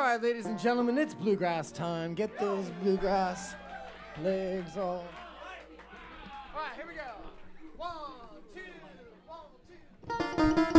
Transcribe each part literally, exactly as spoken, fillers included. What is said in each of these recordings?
right, ladies and gentlemen, it's bluegrass time. Get those bluegrass legs all. All right, here we go. One, two, one, two.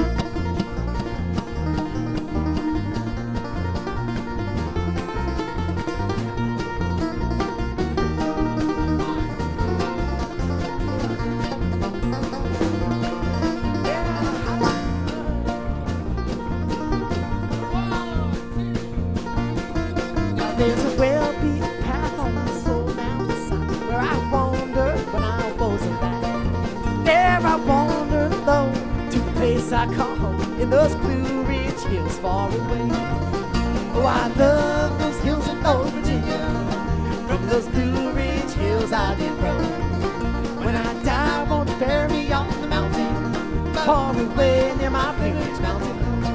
There's a well-beaten path on this old mountainside where I wandered when I was a lad. There I wandered alone to the place I call home in those Blue Ridge Hills far away. Oh, I love those hills in old Virginia. From those Blue Ridge Hills I did roam. When I die, won't you bury me on the mountain far away near my Blue Ridge Mountain?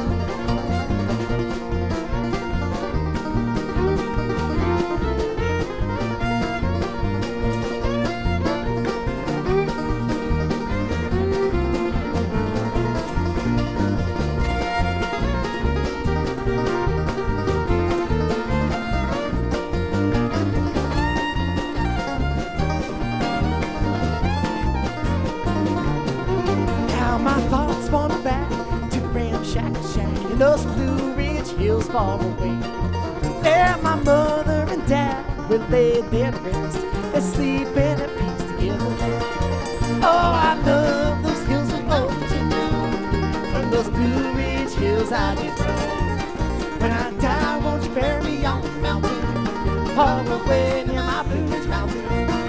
Those Blue Ridge Hills far away. There my mother and dad will lay their rest. They're sleeping at peace together there. Oh, I love those hills of old Virginia. From those Blue Ridge Hills I did roam. When I die, won't you bury me on the mountain far away near my Blue Ridge Mountain?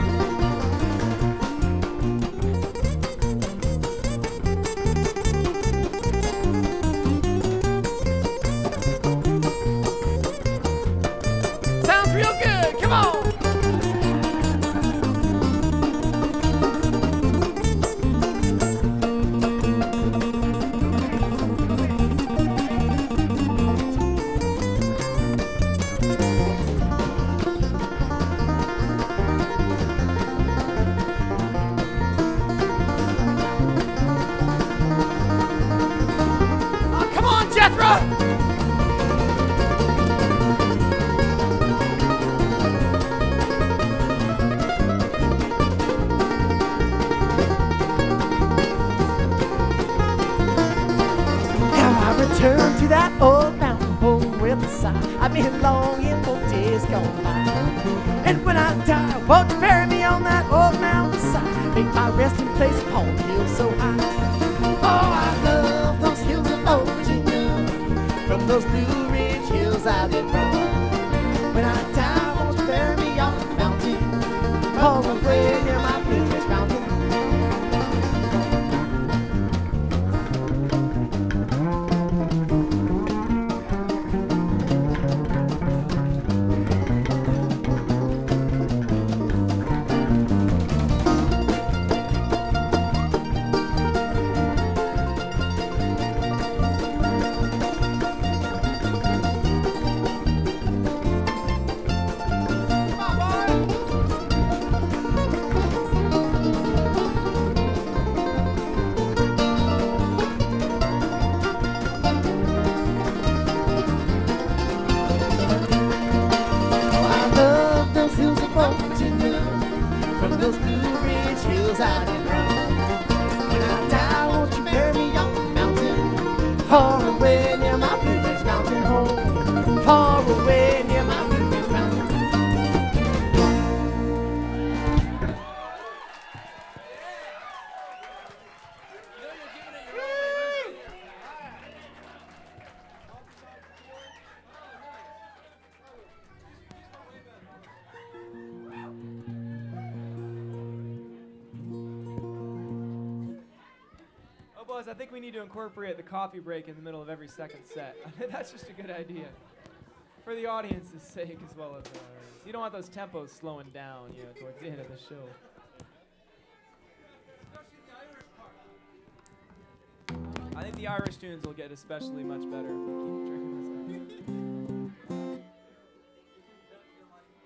Return to that old mountain home with a sigh. I've been longing for days gone by. And when I die, won't you bury me on that old mountainside? Make my resting place upon the hill so high. Oh, I love those hills of old Virginia. From those Blue Ridge Hills I did roam. When I die, won't you bury me on the mountain far away near my Blue Ridge Mountain? Far away near my Blue Ridge Mountain home. Far away near my Blue Ridge Mountain. I think we need to incorporate the coffee break in the middle of every second set. I think that's just a good idea. For the audience's sake as well as ours. You don't want those tempos slowing down, you know, towards the end of the show. I think the Irish tunes will get especially much better if we keep drinking.